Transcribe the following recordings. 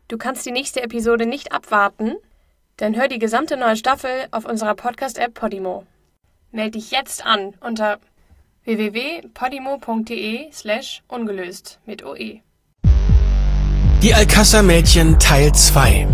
Du kannst die nächste Episode nicht abwarten? Dann hör die gesamte neue Staffel auf unserer Podcast-App Podimo. Meld dich jetzt an unter www.podimo.de/ungelöst mit OE. Die Alcázar-Mädchen Teil 2.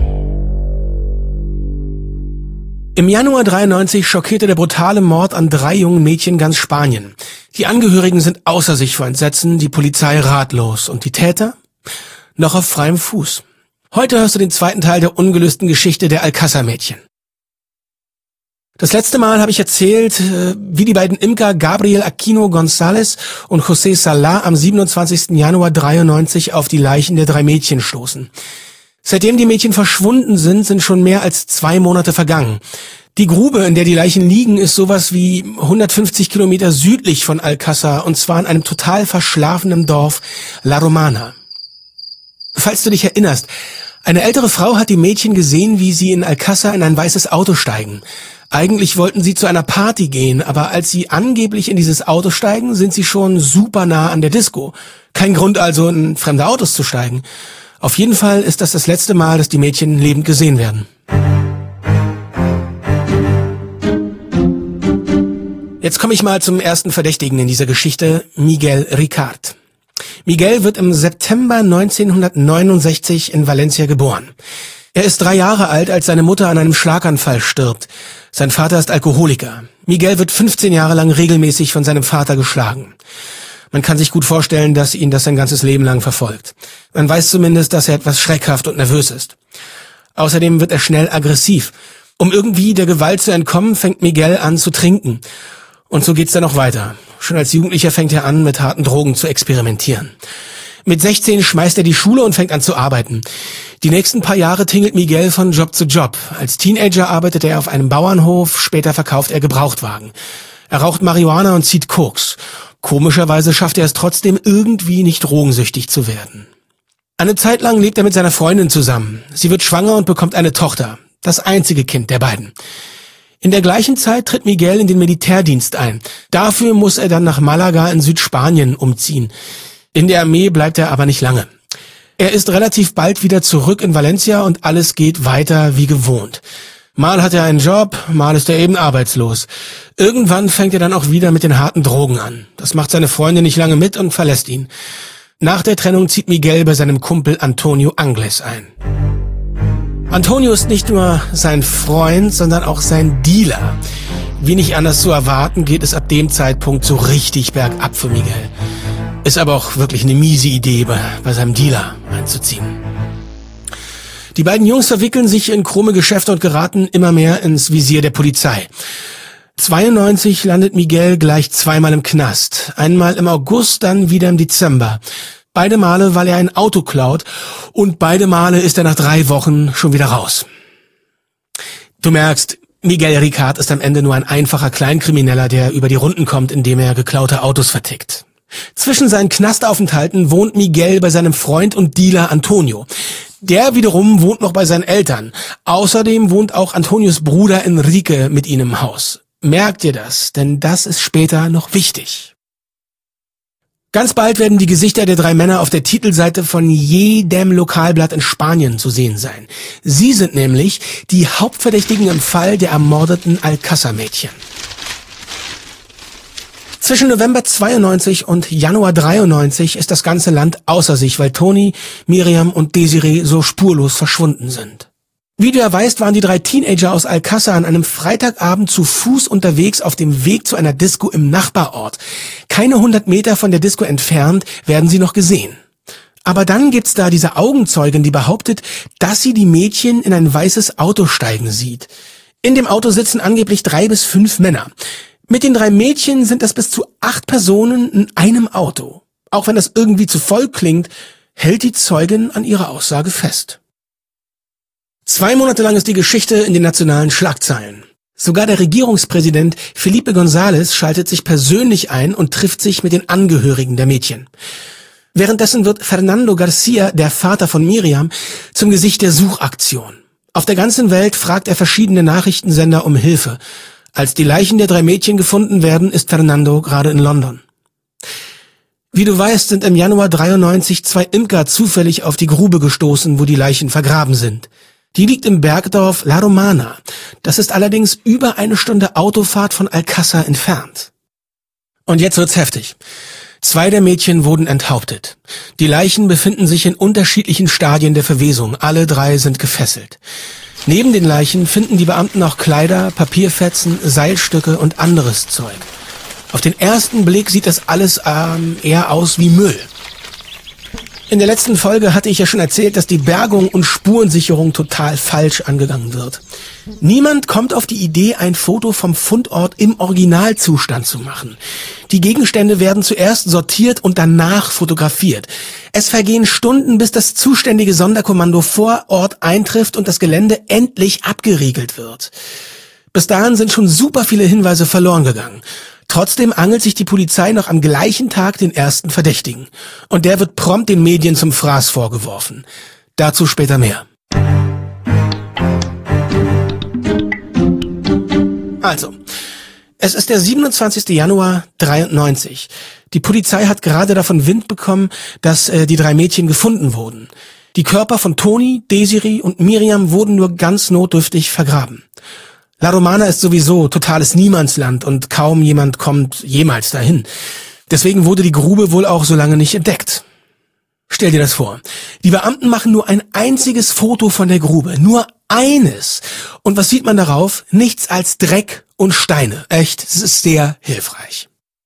Im Januar 93 schockierte der brutale Mord an 3 jungen Mädchen ganz Spanien. Die Angehörigen sind außer sich vor Entsetzen, die Polizei ratlos und die Täter noch auf freiem Fuß. Heute hörst du den zweiten Teil der ungelösten Geschichte der Alcázar-Mädchen. Das letzte Mal habe ich erzählt, wie die beiden Imker Gabriel Aquino González und José Salah am 27. Januar 93 auf die Leichen der 3 Mädchen stoßen. Seitdem die Mädchen verschwunden sind schon mehr als 2 Monate vergangen. Die Grube, in der die Leichen liegen, ist sowas wie 150 Kilometer südlich von Alcázar, und zwar in einem total verschlafenen Dorf La Romana. Falls du dich erinnerst, eine ältere Frau hat die Mädchen gesehen, wie sie in Alcázar in ein weißes Auto steigen. Eigentlich wollten sie zu einer Party gehen, aber als sie angeblich in dieses Auto steigen, sind sie schon super nah an der Disco. Kein Grund also, in fremde Autos zu steigen. Auf jeden Fall ist das letzte Mal, dass die Mädchen lebend gesehen werden. Jetzt komme ich mal zum ersten Verdächtigen in dieser Geschichte, Miguel Ricard. Miguel wird im September 1969 in Valencia geboren. Er ist 3 Jahre alt, als seine Mutter an einem Schlaganfall stirbt. Sein Vater ist Alkoholiker. Miguel wird 15 Jahre lang regelmäßig von seinem Vater geschlagen. Man kann sich gut vorstellen, dass ihn das sein ganzes Leben lang verfolgt. Man weiß zumindest, dass er etwas schreckhaft und nervös ist. Außerdem wird er schnell aggressiv. Um irgendwie der Gewalt zu entkommen, fängt Miguel an zu trinken. Und so geht's dann noch weiter. Schon als Jugendlicher fängt er an, mit harten Drogen zu experimentieren. Mit 16 schmeißt er die Schule und fängt an zu arbeiten. Die nächsten paar Jahre tingelt Miguel von Job zu Job. Als Teenager arbeitet er auf einem Bauernhof, später verkauft er Gebrauchtwagen. Er raucht Marihuana und zieht Koks. Komischerweise schafft er es trotzdem irgendwie nicht drogensüchtig zu werden. Eine Zeit lang lebt er mit seiner Freundin zusammen. Sie wird schwanger und bekommt eine Tochter. Das einzige Kind der beiden. In der gleichen Zeit tritt Miguel in den Militärdienst ein. Dafür muss er dann nach Malaga in Südspanien umziehen. In der Armee bleibt er aber nicht lange. Er ist relativ bald wieder zurück in Valencia und alles geht weiter wie gewohnt. Mal hat er einen Job, mal ist er eben arbeitslos. Irgendwann fängt er dann auch wieder mit den harten Drogen an. Das macht seine Freundin nicht lange mit und verlässt ihn. Nach der Trennung zieht Miguel bei seinem Kumpel Antonio Angles ein. Antonio ist nicht nur sein Freund, sondern auch sein Dealer. Wie nicht anders zu erwarten, geht es ab dem Zeitpunkt so richtig bergab für Miguel. Ist aber auch wirklich eine miese Idee, bei seinem Dealer einzuziehen. Die beiden Jungs verwickeln sich in krumme Geschäfte und geraten immer mehr ins Visier der Polizei. 92 landet Miguel gleich 2-mal im Knast. Einmal im August, dann wieder im Dezember. Beide Male, weil er ein Auto klaut, und beide Male ist er nach 3 Wochen schon wieder raus. Du merkst, Miguel Ricard ist am Ende nur ein einfacher Kleinkrimineller, der über die Runden kommt, indem er geklaute Autos vertickt. Zwischen seinen Knastaufenthalten wohnt Miguel bei seinem Freund und Dealer Antonio. Der wiederum wohnt noch bei seinen Eltern. Außerdem wohnt auch Antonios Bruder Enrique mit ihnen im Haus. Merk dir das, denn das ist später noch wichtig. Ganz bald werden die Gesichter der 3 Männer auf der Titelseite von jedem Lokalblatt in Spanien zu sehen sein. Sie sind nämlich die Hauptverdächtigen im Fall der ermordeten Alcázar-Mädchen. Zwischen November 92 und Januar 93 ist das ganze Land außer sich, weil Toni, Miriam und Desiree so spurlos verschwunden sind. Wie du ja weißt, waren die 3 Teenager aus Alcázar an einem Freitagabend zu Fuß unterwegs auf dem Weg zu einer Disco im Nachbarort. Keine 100 Meter von der Disco entfernt werden sie noch gesehen. Aber dann gibt's da diese Augenzeugin, die behauptet, dass sie die Mädchen in ein weißes Auto steigen sieht. In dem Auto sitzen angeblich 3 bis 5 Männer. Mit den 3 Mädchen sind das bis zu 8 Personen in einem Auto. Auch wenn das irgendwie zu voll klingt, hält die Zeugin an ihrer Aussage fest. 2 Monate lang ist die Geschichte in den nationalen Schlagzeilen. Sogar der Regierungspräsident Felipe González schaltet sich persönlich ein und trifft sich mit den Angehörigen der Mädchen. Währenddessen wird Fernando García, der Vater von Miriam, zum Gesicht der Suchaktion. Auf der ganzen Welt fragt er verschiedene Nachrichtensender um Hilfe. Als die Leichen der 3 Mädchen gefunden werden, ist Fernando gerade in London. Wie du weißt, sind im Januar 93 zwei Imker zufällig auf die Grube gestoßen, wo die Leichen vergraben sind. Die liegt im Bergdorf La Romana. Das ist allerdings über 1 Stunde Autofahrt von Alcázar entfernt. Und jetzt wird's heftig. 2 der Mädchen wurden enthauptet. Die Leichen befinden sich in unterschiedlichen Stadien der Verwesung. Alle 3 sind gefesselt. Neben den Leichen finden die Beamten auch Kleider, Papierfetzen, Seilstücke und anderes Zeug. Auf den ersten Blick sieht das alles eher aus wie Müll. In der letzten Folge hatte ich ja schon erzählt, dass die Bergung und Spurensicherung total falsch angegangen wird. Niemand kommt auf die Idee, ein Foto vom Fundort im Originalzustand zu machen. Die Gegenstände werden zuerst sortiert und danach fotografiert. Es vergehen Stunden, bis das zuständige Sonderkommando vor Ort eintrifft und das Gelände endlich abgeriegelt wird. Bis dahin sind schon super viele Hinweise verloren gegangen. Trotzdem angelt sich die Polizei noch am gleichen Tag den ersten Verdächtigen. Und der wird prompt den Medien zum Fraß vorgeworfen. Dazu später mehr. Also, es ist der 27. Januar 93. Die Polizei hat gerade davon Wind bekommen, dass die 3 Mädchen gefunden wurden. Die Körper von Toni, Desiree und Miriam wurden nur ganz notdürftig vergraben. La Romana ist sowieso totales Niemandsland und kaum jemand kommt jemals dahin. Deswegen wurde die Grube wohl auch so lange nicht entdeckt. Stell dir das vor. Die Beamten machen nur ein einziges Foto von der Grube. Nur eines. Und was sieht man darauf? Nichts als Dreck und Steine. Echt, es ist sehr hilfreich.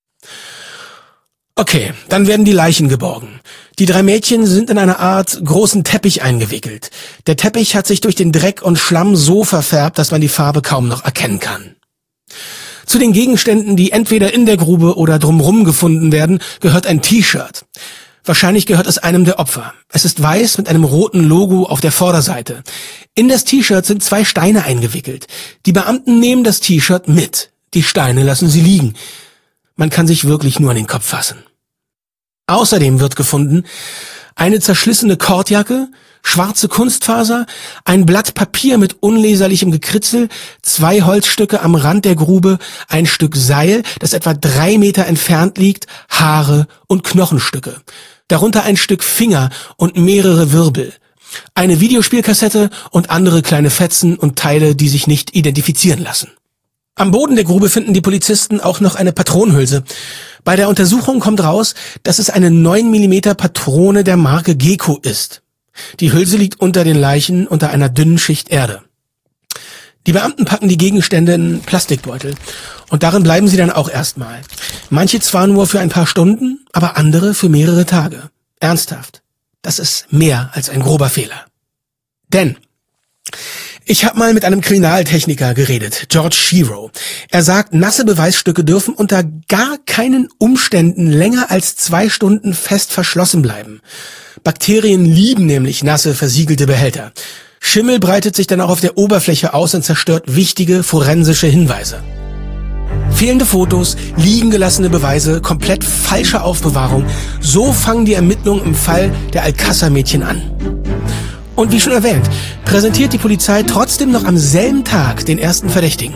Okay, dann werden die Leichen geborgen. Die 3 Mädchen sind in einer Art großen Teppich eingewickelt. Der Teppich hat sich durch den Dreck und Schlamm so verfärbt, dass man die Farbe kaum noch erkennen kann. Zu den Gegenständen, die entweder in der Grube oder drumherum gefunden werden, gehört ein T-Shirt. Wahrscheinlich gehört es einem der Opfer. Es ist weiß mit einem roten Logo auf der Vorderseite. In das T-Shirt sind 2 Steine eingewickelt. Die Beamten nehmen das T-Shirt mit. Die Steine lassen sie liegen. Man kann sich wirklich nur an den Kopf fassen. Außerdem wird gefunden eine zerschlissene Kordjacke, schwarze Kunstfaser, ein Blatt Papier mit unleserlichem Gekritzel, 2 Holzstücke am Rand der Grube, ein Stück Seil, das etwa 3 Meter entfernt liegt, Haare und Knochenstücke. Darunter ein Stück Finger und mehrere Wirbel. Eine Videospielkassette und andere kleine Fetzen und Teile, die sich nicht identifizieren lassen. Am Boden der Grube finden die Polizisten auch noch eine Patronenhülse. Bei der Untersuchung kommt raus, dass es eine 9 mm Patrone der Marke Gecko ist. Die Hülse liegt unter den Leichen unter einer dünnen Schicht Erde. Die Beamten packen die Gegenstände in Plastikbeutel und darin bleiben sie dann auch erstmal. Manche zwar nur für ein paar Stunden, aber andere für mehrere Tage. Ernsthaft, das ist mehr als ein grober Fehler. Denn ich habe mal mit einem Kriminaltechniker geredet, George Shiro. Er sagt, nasse Beweisstücke dürfen unter gar keinen Umständen länger als 2 Stunden fest verschlossen bleiben. Bakterien lieben nämlich nasse, versiegelte Behälter. Schimmel breitet sich dann auch auf der Oberfläche aus und zerstört wichtige forensische Hinweise. Fehlende Fotos, liegen gelassene Beweise, komplett falsche Aufbewahrung. So fangen die Ermittlungen im Fall der Alcázar-Mädchen an. Und wie schon erwähnt, präsentiert die Polizei trotzdem noch am selben Tag den ersten Verdächtigen.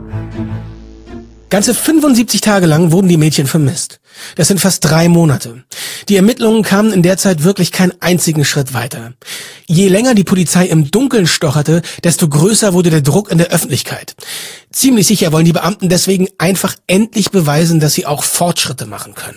Ganze 75 Tage lang wurden die Mädchen vermisst. Das sind fast 3 Monate. Die Ermittlungen kamen in der Zeit wirklich keinen einzigen Schritt weiter. Je länger die Polizei im Dunkeln stocherte, desto größer wurde der Druck in der Öffentlichkeit. Ziemlich sicher wollen die Beamten deswegen einfach endlich beweisen, dass sie auch Fortschritte machen können.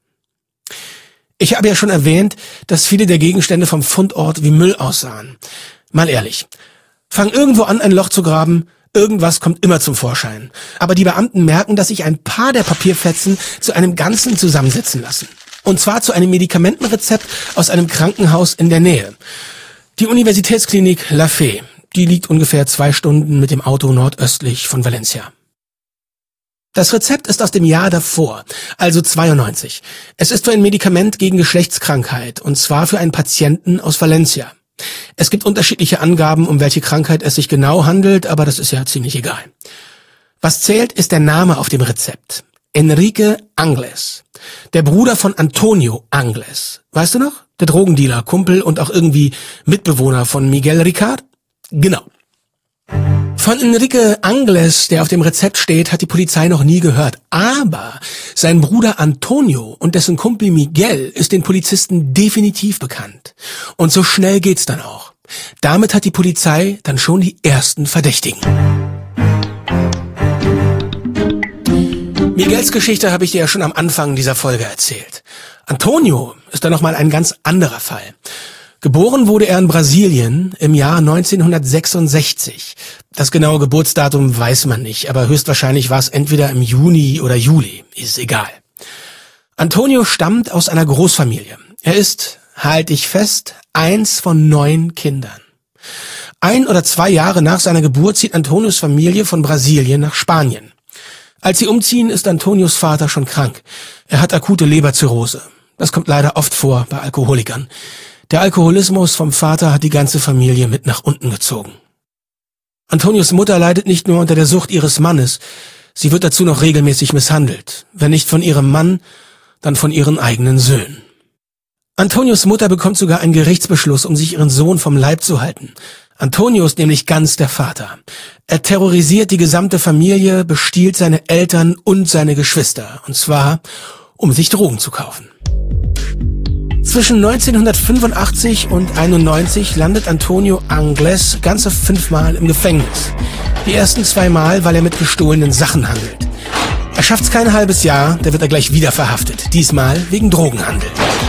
Ich habe ja schon erwähnt, dass viele der Gegenstände vom Fundort wie Müll aussahen. Mal ehrlich, fang irgendwo an, ein Loch zu graben, irgendwas kommt immer zum Vorschein. Aber die Beamten merken, dass sich ein paar der Papierfetzen zu einem Ganzen zusammensetzen lassen. Und zwar zu einem Medikamentenrezept aus einem Krankenhaus in der Nähe. Die Universitätsklinik La Fe, die liegt ungefähr 2 Stunden mit dem Auto nordöstlich von Valencia. Das Rezept ist aus dem Jahr davor, also 92. Es ist für ein Medikament gegen Geschlechtskrankheit, und zwar für einen Patienten aus Valencia. Es gibt unterschiedliche Angaben, um welche Krankheit es sich genau handelt, aber das ist ja ziemlich egal. Was zählt, ist der Name auf dem Rezept. Enrique Angles. Der Bruder von Antonio Angles. Weißt du noch? Der Drogendealer, Kumpel und auch irgendwie Mitbewohner von Miguel Ricard? Genau. Von Enrique Angles, der auf dem Rezept steht, hat die Polizei noch nie gehört. Aber sein Bruder Antonio und dessen Kumpel Miguel ist den Polizisten definitiv bekannt. Und so schnell geht's dann auch. Damit hat die Polizei dann schon die ersten Verdächtigen. Miguels Geschichte habe ich dir ja schon am Anfang dieser Folge erzählt. Antonio ist dann nochmal ein ganz anderer Fall. Geboren wurde er in Brasilien im Jahr 1966. Das genaue Geburtsdatum weiß man nicht, aber höchstwahrscheinlich war es entweder im Juni oder Juli, ist egal. Antonio stammt aus einer Großfamilie. Er ist, halt dich fest, 1 von 9 Kindern. 1 oder 2 Jahre nach seiner Geburt zieht Antonios Familie von Brasilien nach Spanien. Als sie umziehen, ist Antonios Vater schon krank. Er hat akute Leberzirrhose. Das kommt leider oft vor bei Alkoholikern. Der Alkoholismus vom Vater hat die ganze Familie mit nach unten gezogen. Antonios Mutter leidet nicht nur unter der Sucht ihres Mannes, sie wird dazu noch regelmäßig misshandelt. Wenn nicht von ihrem Mann, dann von ihren eigenen Söhnen. Antonios Mutter bekommt sogar einen Gerichtsbeschluss, um sich ihren Sohn vom Leib zu halten. Antonio ist nämlich ganz der Vater. Er terrorisiert die gesamte Familie, bestiehlt seine Eltern und seine Geschwister. Und zwar, um sich Drogen zu kaufen. Zwischen 1985 und 91 landet Antonio Angles ganze 5 Mal im Gefängnis. Die ersten 2 Mal, weil er mit gestohlenen Sachen handelt. Er schafft's kein halbes Jahr, da wird er gleich wieder verhaftet. Diesmal wegen Drogenhandel.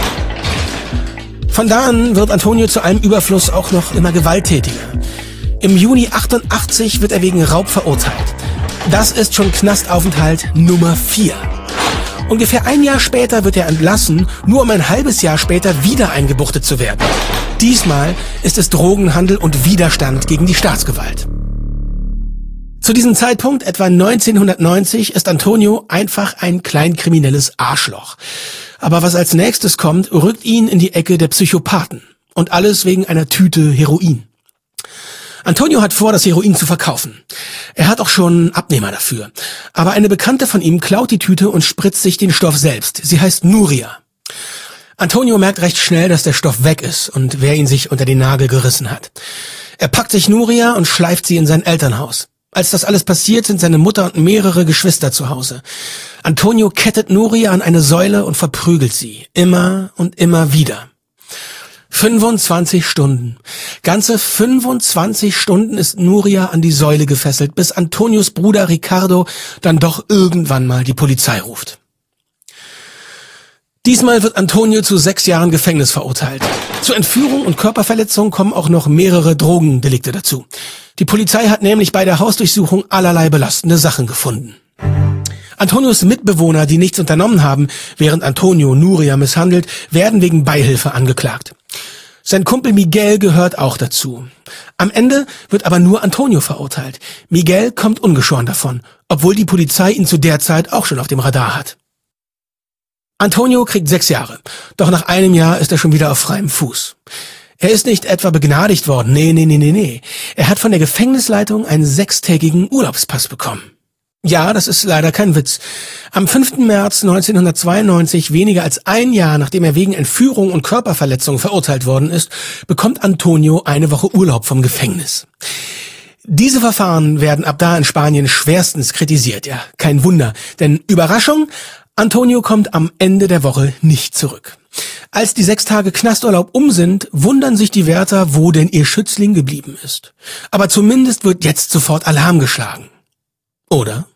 Von da an wird Antonio zu einem Überfluss auch noch immer gewalttätiger. Im Juni 88 wird er wegen Raub verurteilt. Das ist schon Knastaufenthalt Nummer 4. Ungefähr 1 Jahr später wird er entlassen, nur um ein halbes Jahr später wieder eingebuchtet zu werden. Diesmal ist es Drogenhandel und Widerstand gegen die Staatsgewalt. Zu diesem Zeitpunkt, etwa 1990, ist Antonio einfach ein kleinkriminelles Arschloch. Aber was als nächstes kommt, rückt ihn in die Ecke der Psychopathen. Und alles wegen einer Tüte Heroin. Antonio hat vor, das Heroin zu verkaufen. Er hat auch schon Abnehmer dafür. Aber eine Bekannte von ihm klaut die Tüte und spritzt sich den Stoff selbst. Sie heißt Nuria. Antonio merkt recht schnell, dass der Stoff weg ist und wer ihn sich unter den Nagel gerissen hat. Er packt sich Nuria und schleift sie in sein Elternhaus. Als das alles passiert, sind seine Mutter und mehrere Geschwister zu Hause. Antonio kettet Nuria an eine Säule und verprügelt sie. Immer und immer wieder. 25 Stunden. Ganze 25 Stunden ist Nuria an die Säule gefesselt, bis Antonios Bruder Ricardo dann doch irgendwann mal die Polizei ruft. Diesmal wird Antonio zu 6 Jahren Gefängnis verurteilt. Zur Entführung und Körperverletzung kommen auch noch mehrere Drogendelikte dazu. Die Polizei hat nämlich bei der Hausdurchsuchung allerlei belastende Sachen gefunden. Antonios Mitbewohner, die nichts unternommen haben, während Antonio Nuria misshandelt, werden wegen Beihilfe angeklagt. Sein Kumpel Miguel gehört auch dazu. Am Ende wird aber nur Antonio verurteilt. Miguel kommt ungeschoren davon, obwohl die Polizei ihn zu der Zeit auch schon auf dem Radar hat. Antonio kriegt 6 Jahre, doch nach einem Jahr ist er schon wieder auf freiem Fuß. Er ist nicht etwa begnadigt worden, nee. Er hat von der Gefängnisleitung einen 6-tägigen Urlaubspass bekommen. Ja, das ist leider kein Witz. Am 5. März 1992, weniger als 1 Jahr nachdem er wegen Entführung und Körperverletzung verurteilt worden ist, bekommt Antonio eine Woche Urlaub vom Gefängnis. Diese Verfahren werden ab da in Spanien schwerstens kritisiert. Ja, kein Wunder, denn Überraschung, Antonio kommt am Ende der Woche nicht zurück. Als die 6 Tage Knasturlaub um sind, wundern sich die Wärter, wo denn ihr Schützling geblieben ist. Aber zumindest wird jetzt sofort Alarm geschlagen. Oder?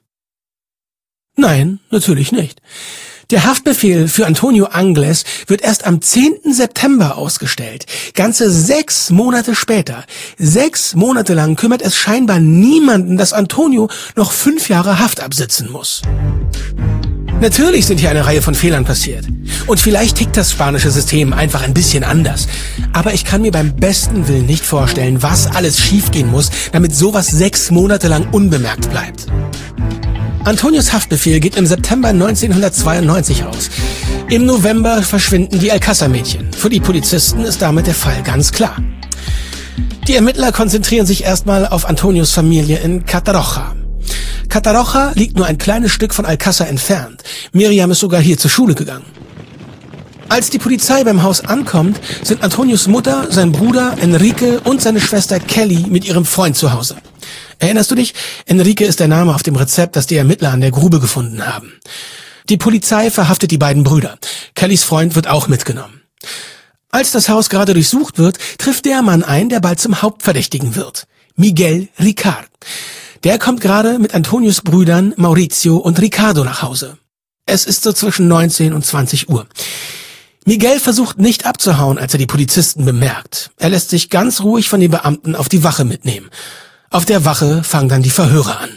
Nein, natürlich nicht. Der Haftbefehl für Antonio Angles wird erst am 10. September ausgestellt. Ganze 6 Monate später. 6 Monate lang kümmert es scheinbar niemanden, dass Antonio noch 5 Jahre Haft absitzen muss. Natürlich sind hier eine Reihe von Fehlern passiert. Und vielleicht tickt das spanische System einfach ein bisschen anders. Aber ich kann mir beim besten Willen nicht vorstellen, was alles schiefgehen muss, damit sowas 6 Monate lang unbemerkt bleibt. Antonios Haftbefehl geht im September 1992 aus. Im November verschwinden die Alcázar-Mädchen. Für die Polizisten ist damit der Fall ganz klar. Die Ermittler konzentrieren sich erstmal auf Antonios Familie in Catarroja. Catarroja liegt nur ein kleines Stück von Alcázar entfernt. Miriam ist sogar hier zur Schule gegangen. Als die Polizei beim Haus ankommt, sind Antonios Mutter, sein Bruder Enrique und seine Schwester Kelly mit ihrem Freund zu Hause. Erinnerst du dich? Enrique ist der Name auf dem Rezept, das die Ermittler an der Grube gefunden haben. Die Polizei verhaftet die beiden Brüder. Kellys Freund wird auch mitgenommen. Als das Haus gerade durchsucht wird, trifft der Mann ein, der bald zum Hauptverdächtigen wird. Miguel Ricard. Der kommt gerade mit Antonios Brüdern Maurizio und Ricardo nach Hause. Es ist so zwischen 19 und 20 Uhr. Miguel versucht nicht abzuhauen, als er die Polizisten bemerkt. Er lässt sich ganz ruhig von den Beamten auf die Wache mitnehmen. Auf der Wache fangen dann die Verhöre an.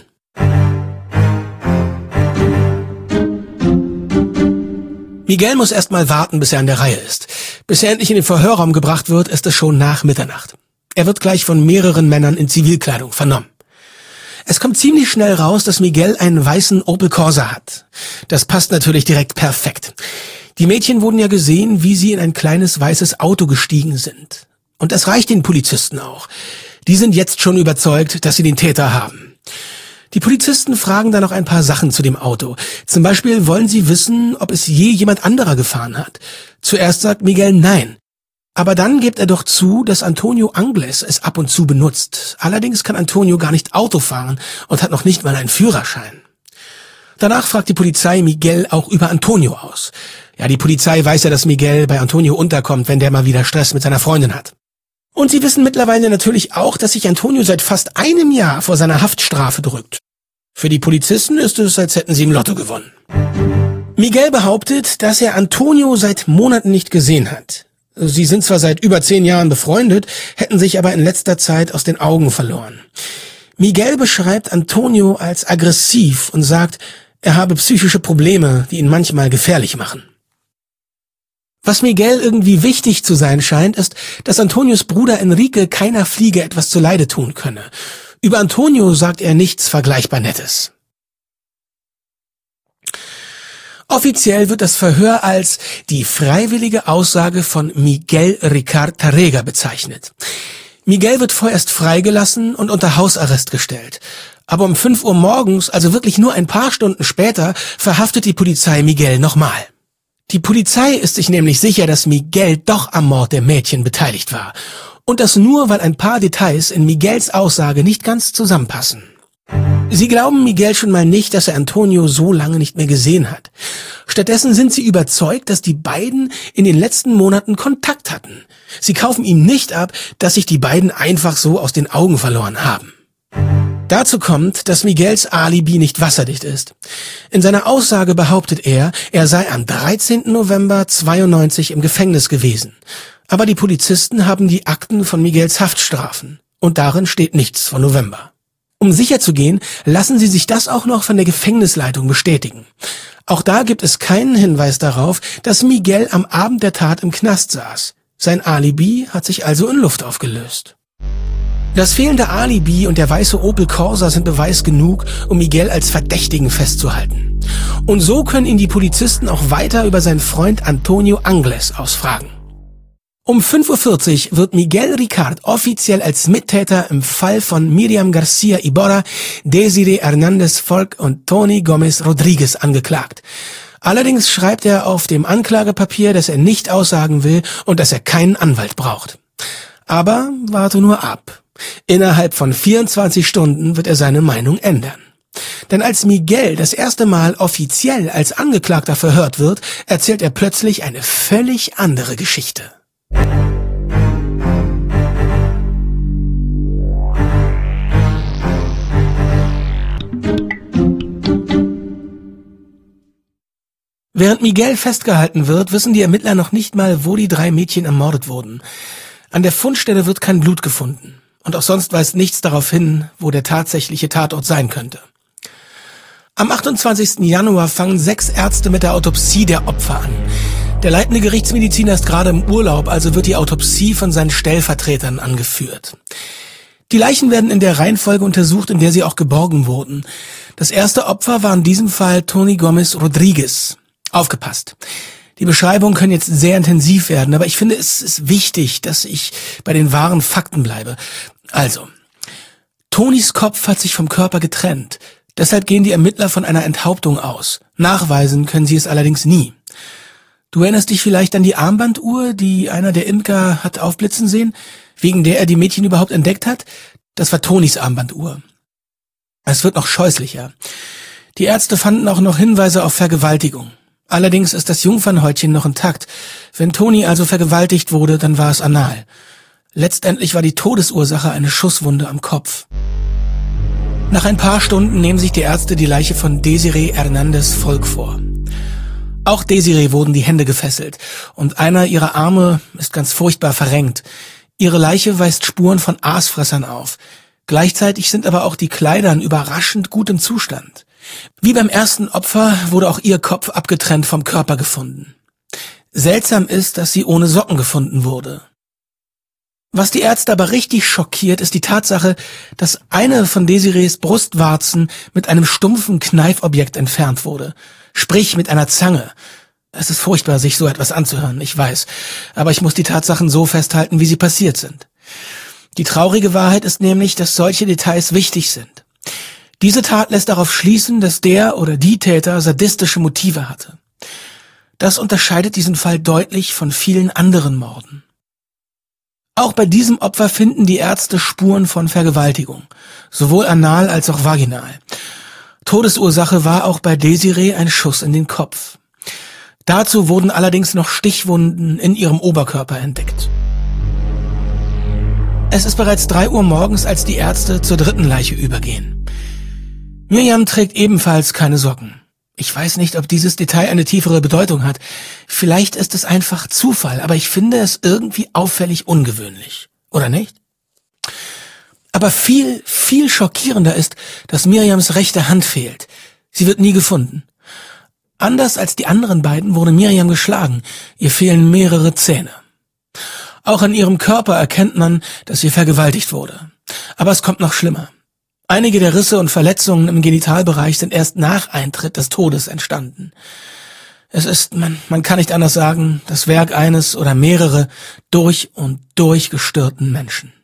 Miguel muss erst mal warten, bis er an der Reihe ist. Bis er endlich in den Verhörraum gebracht wird, ist es schon nach Mitternacht. Er wird gleich von mehreren Männern in Zivilkleidung vernommen. Es kommt ziemlich schnell raus, dass Miguel einen weißen Opel Corsa hat. Das passt natürlich direkt perfekt. Die Mädchen wurden ja gesehen, wie sie in ein kleines weißes Auto gestiegen sind. Und das reicht den Polizisten auch. Die sind jetzt schon überzeugt, dass sie den Täter haben. Die Polizisten fragen dann noch ein paar Sachen zu dem Auto. Zum Beispiel wollen sie wissen, ob es je jemand anderer gefahren hat. Zuerst sagt Miguel nein. Aber dann gibt er doch zu, dass Antonio Angles es ab und zu benutzt. Allerdings kann Antonio gar nicht Auto fahren und hat noch nicht mal einen Führerschein. Danach fragt die Polizei Miguel auch über Antonio aus. Ja, die Polizei weiß ja, dass Miguel bei Antonio unterkommt, wenn der mal wieder Stress mit seiner Freundin hat. Und sie wissen mittlerweile natürlich auch, dass sich Antonio seit fast einem Jahr vor seiner Haftstrafe drückt. Für die Polizisten ist es, als hätten sie im Lotto gewonnen. Miguel behauptet, dass er Antonio seit Monaten nicht gesehen hat. Sie sind zwar seit über 10 Jahren befreundet, hätten sich aber in letzter Zeit aus den Augen verloren. Miguel beschreibt Antonio als aggressiv und sagt, er habe psychische Probleme, die ihn manchmal gefährlich machen. Was Miguel irgendwie wichtig zu sein scheint, ist, dass Antonios Bruder Enrique keiner Fliege etwas zuleide tun könne. Über Antonio sagt er nichts vergleichbar Nettes. Offiziell wird das Verhör als die freiwillige Aussage von Miguel Ricard Tarrega bezeichnet. Miguel wird vorerst freigelassen und unter Hausarrest gestellt. Aber um 5 Uhr morgens, also wirklich nur ein paar Stunden später, verhaftet die Polizei Miguel nochmal. Die Polizei ist sich nämlich sicher, dass Miguel doch am Mord der Mädchen beteiligt war. Und das nur, weil ein paar Details in Miguels Aussage nicht ganz zusammenpassen. Sie glauben Miguel schon mal nicht, dass er Antonio so lange nicht mehr gesehen hat. Stattdessen sind sie überzeugt, dass die beiden in den letzten Monaten Kontakt hatten. Sie kaufen ihm nicht ab, dass sich die beiden einfach so aus den Augen verloren haben. Dazu kommt, dass Miguels Alibi nicht wasserdicht ist. In seiner Aussage behauptet er sei am 13. November 92 im Gefängnis gewesen. Aber die Polizisten haben die Akten von Miguels Haftstrafen. Und darin steht nichts von November. Um sicher zu gehen, lassen sie sich das auch noch von der Gefängnisleitung bestätigen. Auch da gibt es keinen Hinweis darauf, dass Miguel am Abend der Tat im Knast saß. Sein Alibi hat sich also in Luft aufgelöst. Das fehlende Alibi und der weiße Opel Corsa sind Beweis genug, um Miguel als Verdächtigen festzuhalten. Und so können ihn die Polizisten auch weiter über seinen Freund Antonio Angles ausfragen. Um 5:40 Uhr wird Miguel Ricard offiziell als Mittäter im Fall von Miriam Garcia Iborra, Desiree Hernández Folk und Tony Gomez Rodriguez angeklagt. Allerdings schreibt er auf dem Anklagepapier, dass er nicht aussagen will und dass er keinen Anwalt braucht. Aber warte nur ab. Innerhalb von 24 Stunden wird er seine Meinung ändern. Denn als Miguel das erste Mal offiziell als Angeklagter verhört wird, erzählt er plötzlich eine völlig andere Geschichte. Während Miguel festgehalten wird, wissen die Ermittler noch nicht mal, wo die 3 Mädchen ermordet wurden. An der Fundstelle wird kein Blut gefunden. Und auch sonst weist nichts darauf hin, wo der tatsächliche Tatort sein könnte. Am 28. Januar fangen 6 Ärzte mit der Autopsie der Opfer an. Der leitende Gerichtsmediziner ist gerade im Urlaub, also wird die Autopsie von seinen Stellvertretern angeführt. Die Leichen werden in der Reihenfolge untersucht, in der sie auch geborgen wurden. Das erste Opfer war in diesem Fall Tony Gomez Rodriguez. Aufgepasst! Die Beschreibungen können jetzt sehr intensiv werden, aber ich finde, es ist wichtig, dass ich bei den wahren Fakten bleibe. Also, Tonys Kopf hat sich vom Körper getrennt. Deshalb gehen die Ermittler von einer Enthauptung aus. Nachweisen können sie es allerdings nie. Du erinnerst dich vielleicht an die Armbanduhr, die einer der Imker hat aufblitzen sehen, wegen der er die Mädchen überhaupt entdeckt hat? Das war Tonys Armbanduhr. Es wird noch scheußlicher. Die Ärzte fanden auch noch Hinweise auf Vergewaltigung. Allerdings ist das Jungfernhäutchen noch intakt. Wenn Toni also vergewaltigt wurde, dann war es anal. Letztendlich war die Todesursache eine Schusswunde am Kopf. Nach ein paar Stunden nehmen sich die Ärzte die Leiche von Desiree Hernandez Volk vor. Auch Desiree wurden die Hände gefesselt und einer ihrer Arme ist ganz furchtbar verrenkt. Ihre Leiche weist Spuren von Aasfressern auf. Gleichzeitig sind aber auch die Kleider in überraschend gutem Zustand. Wie beim ersten Opfer wurde auch ihr Kopf abgetrennt vom Körper gefunden. Seltsam ist, dass sie ohne Socken gefunden wurde. Was die Ärzte aber richtig schockiert, ist die Tatsache, dass eine von Desirees Brustwarzen mit einem stumpfen Kneifobjekt entfernt wurde. Sprich mit einer Zange. Es ist furchtbar, sich so etwas anzuhören, ich weiß. Aber ich muss die Tatsachen so festhalten, wie sie passiert sind. Die traurige Wahrheit ist nämlich, dass solche Details wichtig sind. Diese Tat lässt darauf schließen, dass der oder die Täter sadistische Motive hatte. Das unterscheidet diesen Fall deutlich von vielen anderen Morden. Auch bei diesem Opfer finden die Ärzte Spuren von Vergewaltigung, sowohl anal als auch vaginal. Todesursache war auch bei Desiree ein Schuss in den Kopf. Dazu wurden allerdings noch Stichwunden in ihrem Oberkörper entdeckt. Es ist bereits 3 Uhr morgens, als die Ärzte zur dritten Leiche übergehen. Miriam trägt ebenfalls keine Socken. Ich weiß nicht, ob dieses Detail eine tiefere Bedeutung hat. Vielleicht ist es einfach Zufall, aber ich finde es irgendwie auffällig ungewöhnlich. Oder nicht? Aber viel, viel schockierender ist, dass Miriams rechte Hand fehlt. Sie wird nie gefunden. Anders als die anderen beiden wurde Miriam geschlagen. Ihr fehlen mehrere Zähne. Auch an ihrem Körper erkennt man, dass sie vergewaltigt wurde. Aber es kommt noch schlimmer. Einige der Risse und Verletzungen im Genitalbereich sind erst nach Eintritt des Todes entstanden. Es ist, man kann nicht anders sagen, das Werk eines oder mehrere durch und durch gestörten Menschen.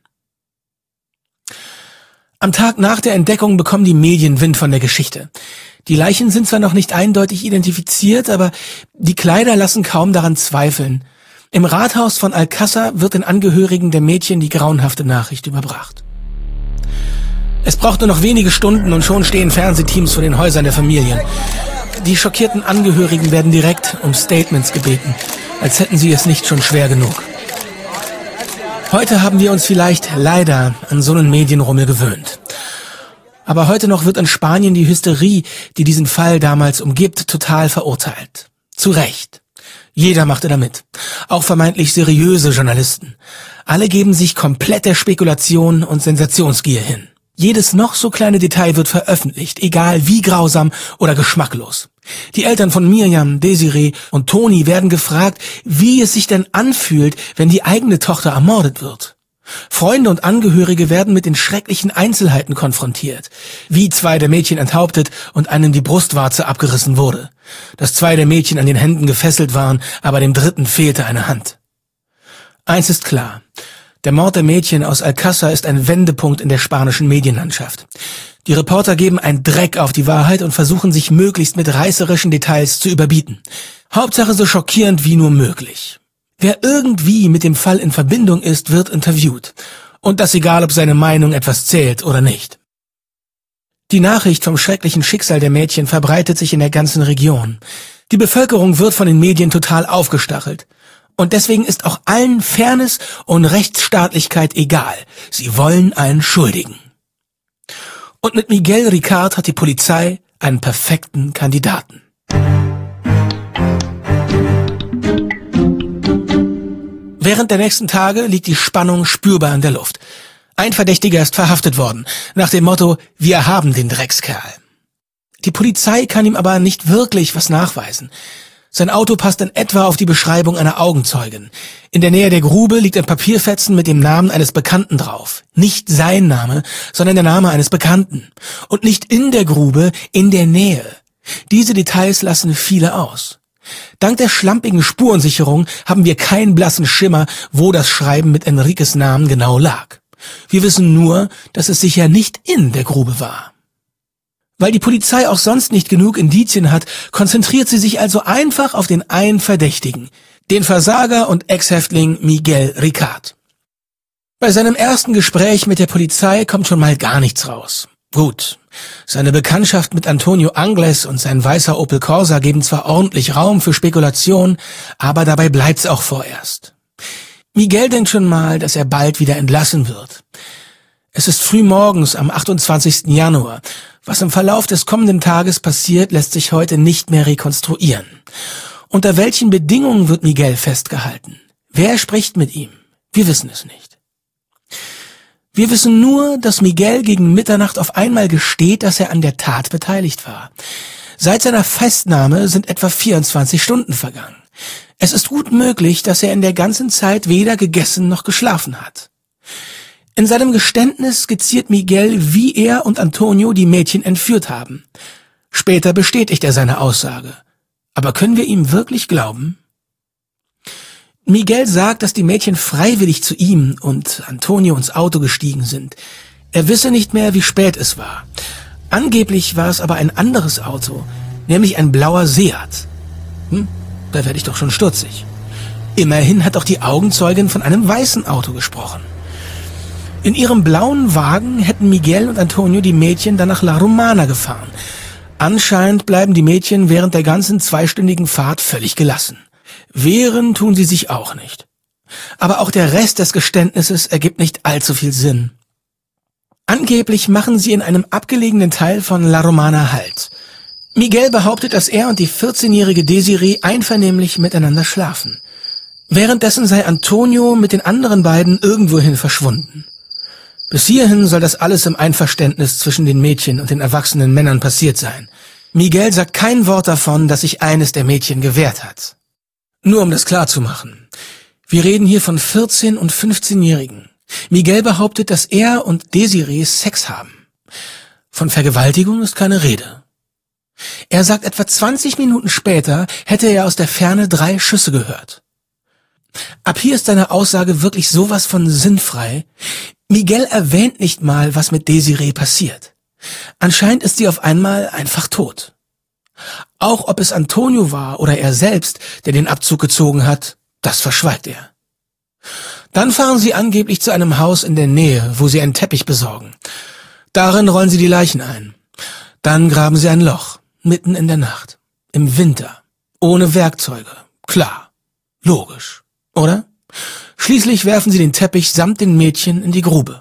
Am Tag nach der Entdeckung bekommen die Medien Wind von der Geschichte. Die Leichen sind zwar noch nicht eindeutig identifiziert, aber die Kleider lassen kaum daran zweifeln. Im Rathaus von Alcázar wird den Angehörigen der Mädchen die grauenhafte Nachricht überbracht. Es braucht nur noch wenige Stunden und schon stehen Fernsehteams vor den Häusern der Familien. Die schockierten Angehörigen werden direkt um Statements gebeten, als hätten sie es nicht schon schwer genug. Heute haben wir uns vielleicht leider an so einen Medienrummel gewöhnt. Aber heute noch wird in Spanien die Hysterie, die diesen Fall damals umgibt, total verurteilt. Zu Recht. Jeder machte damit. Auch vermeintlich seriöse Journalisten. Alle geben sich komplett der Spekulation und Sensationsgier hin. Jedes noch so kleine Detail wird veröffentlicht, egal wie grausam oder geschmacklos. Die Eltern von Miriam, Desiree und Toni werden gefragt, wie es sich denn anfühlt, wenn die eigene Tochter ermordet wird. Freunde und Angehörige werden mit den schrecklichen Einzelheiten konfrontiert, wie 2 der Mädchen enthauptet und einem die Brustwarze abgerissen wurde, dass 2 der Mädchen an den Händen gefesselt waren, aber dem 3. fehlte eine Hand. Eins ist klar: Der Mord der Mädchen aus Alcázar ist ein Wendepunkt in der spanischen Medienlandschaft. Die Reporter geben einen Dreck auf die Wahrheit und versuchen sich möglichst mit reißerischen Details zu überbieten. Hauptsache so schockierend wie nur möglich. Wer irgendwie mit dem Fall in Verbindung ist, wird interviewt. Und das egal, ob seine Meinung etwas zählt oder nicht. Die Nachricht vom schrecklichen Schicksal der Mädchen verbreitet sich in der ganzen Region. Die Bevölkerung wird von den Medien total aufgestachelt. Und deswegen ist auch allen Fairness und Rechtsstaatlichkeit egal. Sie wollen einen Schuldigen. Und mit Miguel Ricard hat die Polizei einen perfekten Kandidaten. Während der nächsten Tage liegt die Spannung spürbar in der Luft. Ein Verdächtiger ist verhaftet worden, nach dem Motto: Wir haben den Dreckskerl. Die Polizei kann ihm aber nicht wirklich was nachweisen. Sein Auto passt in etwa auf die Beschreibung einer Augenzeugin. In der Nähe der Grube liegt ein Papierfetzen mit dem Namen eines Bekannten drauf. Nicht sein Name, sondern der Name eines Bekannten. Und nicht in der Grube, in der Nähe. Diese Details lassen viele aus. Dank der schlampigen Spurensicherung haben wir keinen blassen Schimmer, wo das Schreiben mit Enriques Namen genau lag. Wir wissen nur, dass es sicher nicht in der Grube war. Weil die Polizei auch sonst nicht genug Indizien hat, konzentriert sie sich also einfach auf den einen Verdächtigen, den Versager und Ex-Häftling Miguel Ricard. Bei seinem ersten Gespräch mit der Polizei kommt schon mal gar nichts raus. Gut, seine Bekanntschaft mit Antonio Angles und sein weißer Opel Corsa geben zwar ordentlich Raum für Spekulation, aber dabei bleibt's auch vorerst. Miguel denkt schon mal, dass er bald wieder entlassen wird. Es ist früh morgens am 28. Januar. Was im Verlauf des kommenden Tages passiert, lässt sich heute nicht mehr rekonstruieren. Unter welchen Bedingungen wird Miguel festgehalten? Wer spricht mit ihm? Wir wissen es nicht. Wir wissen nur, dass Miguel gegen Mitternacht auf einmal gesteht, dass er an der Tat beteiligt war. Seit seiner Festnahme sind etwa 24 Stunden vergangen. Es ist gut möglich, dass er in der ganzen Zeit weder gegessen noch geschlafen hat. In seinem Geständnis skizziert Miguel, wie er und Antonio die Mädchen entführt haben. Später bestätigt er seine Aussage. Aber können wir ihm wirklich glauben? Miguel sagt, dass die Mädchen freiwillig zu ihm und Antonio ins Auto gestiegen sind. Er wisse nicht mehr, wie spät es war. Angeblich war es aber ein anderes Auto, nämlich ein blauer Seat. Da werde ich doch schon stutzig. Immerhin hat auch die Augenzeugin von einem weißen Auto gesprochen. In ihrem blauen Wagen hätten Miguel und Antonio die Mädchen dann nach La Romana gefahren. Anscheinend bleiben die Mädchen während der ganzen 2-stündigen Fahrt völlig gelassen. Wehren tun sie sich auch nicht. Aber auch der Rest des Geständnisses ergibt nicht allzu viel Sinn. Angeblich machen sie in einem abgelegenen Teil von La Romana Halt. Miguel behauptet, dass er und die 14-jährige Desiree einvernehmlich miteinander schlafen. Währenddessen sei Antonio mit den anderen beiden irgendwohin verschwunden. Bis hierhin soll das alles im Einverständnis zwischen den Mädchen und den erwachsenen Männern passiert sein. Miguel sagt kein Wort davon, dass sich eines der Mädchen gewehrt hat. Nur um das klarzumachen. Wir reden hier von 14- und 15-Jährigen. Miguel behauptet, dass er und Desiree Sex haben. Von Vergewaltigung ist keine Rede. Er sagt, etwa 20 Minuten später hätte er aus der Ferne 3 Schüsse gehört. Ab hier ist seine Aussage wirklich sowas von sinnfrei. Miguel erwähnt nicht mal, was mit Desiree passiert. Anscheinend ist sie auf einmal einfach tot. Auch ob es Antonio war oder er selbst, der den Abzug gezogen hat, das verschweigt er. Dann fahren sie angeblich zu einem Haus in der Nähe, wo sie einen Teppich besorgen. Darin rollen sie die Leichen ein. Dann graben sie ein Loch, mitten in der Nacht, im Winter, ohne Werkzeuge. Klar, logisch, oder? Schließlich werfen sie den Teppich samt den Mädchen in die Grube.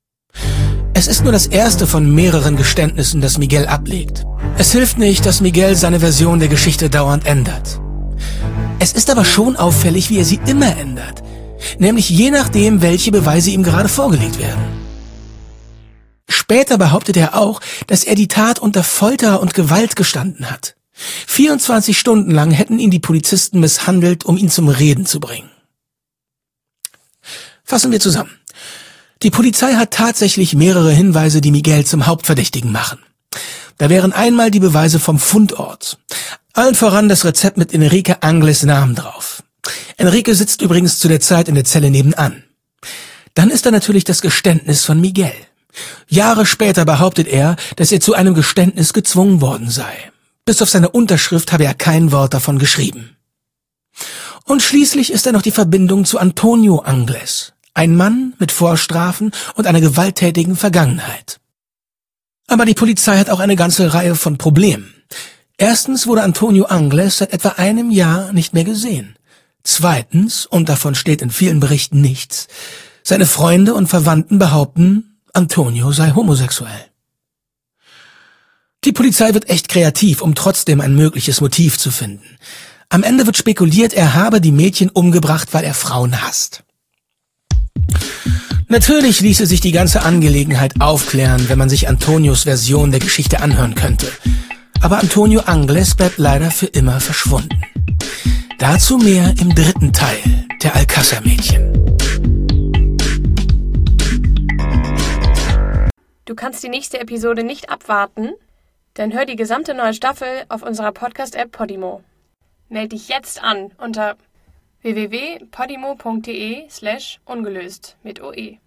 Es ist nur das erste von mehreren Geständnissen, das Miguel ablegt. Es hilft nicht, dass Miguel seine Version der Geschichte dauernd ändert. Es ist aber schon auffällig, wie er sie immer ändert, nämlich je nachdem, welche Beweise ihm gerade vorgelegt werden. Später behauptet er auch, dass er die Tat unter Folter und Gewalt gestanden hat. 24 Stunden lang hätten ihn die Polizisten misshandelt, um ihn zum Reden zu bringen. Fassen wir zusammen. Die Polizei hat tatsächlich mehrere Hinweise, die Miguel zum Hauptverdächtigen machen. Da wären einmal die Beweise vom Fundort. Allen voran das Rezept mit Enrique Angles Namen drauf. Enrique sitzt übrigens zu der Zeit in der Zelle nebenan. Dann ist da natürlich das Geständnis von Miguel. Jahre später behauptet er, dass er zu einem Geständnis gezwungen worden sei. Bis auf seine Unterschrift habe er kein Wort davon geschrieben. Und schließlich ist da noch die Verbindung zu Antonio Angles. Ein Mann mit Vorstrafen und einer gewalttätigen Vergangenheit. Aber die Polizei hat auch eine ganze Reihe von Problemen. Erstens wurde Antonio Angles seit etwa einem Jahr nicht mehr gesehen. Zweitens, und davon steht in vielen Berichten nichts, seine Freunde und Verwandten behaupten, Antonio sei homosexuell. Die Polizei wird echt kreativ, um trotzdem ein mögliches Motiv zu finden. Am Ende wird spekuliert, er habe die Mädchen umgebracht, weil er Frauen hasst. Natürlich ließe sich die ganze Angelegenheit aufklären, wenn man sich Antonios Version der Geschichte anhören könnte. Aber Antonio Angles bleibt leider für immer verschwunden. Dazu mehr im 3. Teil der Alcázar-Mädchen. Du kannst die nächste Episode nicht abwarten? Dann hör die gesamte neue Staffel auf unserer Podcast-App Podimo. Meld dich jetzt an unter www.podimo.de/ungelöst mit OE.